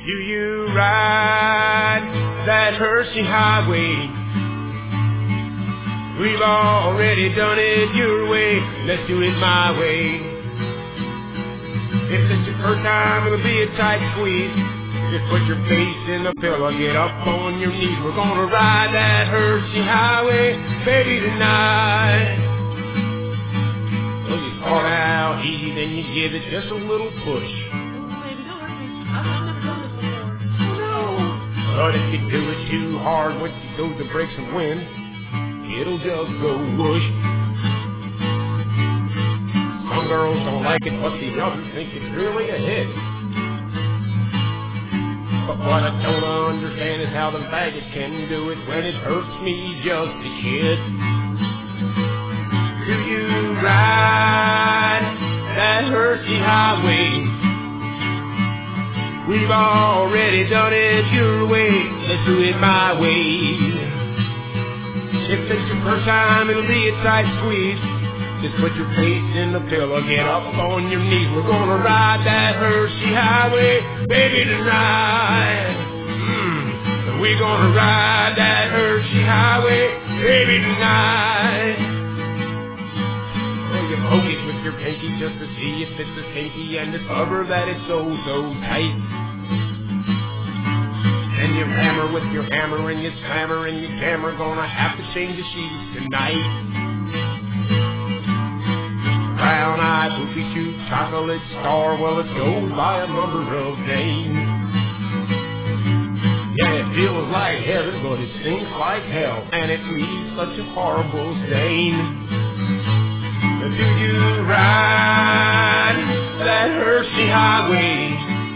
Do you ride that Hershey highway? We've already done it your way. Let's do it my way. If it's your first time, it'll be a tight squeeze. Just put your face in the pillow, get up on your knees. We're gonna ride that Hershey highway, baby, tonight. So you start out easy, then you give it just a little push. But if you do it too hard, once you go to break some wind, it'll just go whoosh. Some girls don't like it, but the others think it's really a hit. But what I don't understand is how the baggage can do it when it hurts me just a kid. Do you ride that Hershey highway? We've already done it your way. Let's do it my way. If it's your first time, it'll be a tight squeeze. Just put your face in the pillow, get up on your knees. We're gonna ride that Hershey highway, baby, tonight. We're gonna ride that Hershey highway, baby, tonight. Well, you poke it with your pinky just to see if it's a kinky and discover that it's so tight. And you hammer with your hammer and you slammer and you jammer. Gonna have to change the sheets tonight. Brown-eyed, poopy-shoot, chocolate star. Well, it goes by a number of names. Yeah, it feels like heaven, but it stinks like hell, and it leaves such a horrible stain. Do you ride that Hershey highway?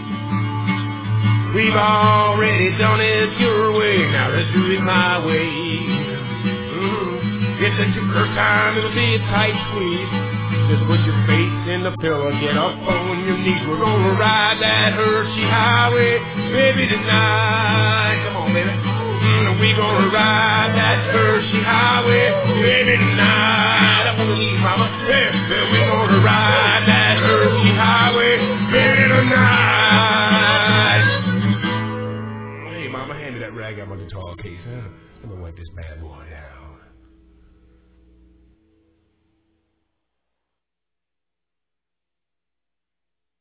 We've already done it your way. Now let's do it my way. If it's your first time, it'll be a tight squeeze. Just put your face in the pillow, get up on your knees. We're gonna ride that Hershey highway, baby, tonight. Come on, baby. We're gonna ride that Hershey highway, baby, tonight. Up on the knees, mama. Yeah, we're gonna ride that Hershey highway, baby, tonight. Hey, mama, hand me that rag out my guitar case, huh? Let me wipe this bad boy down.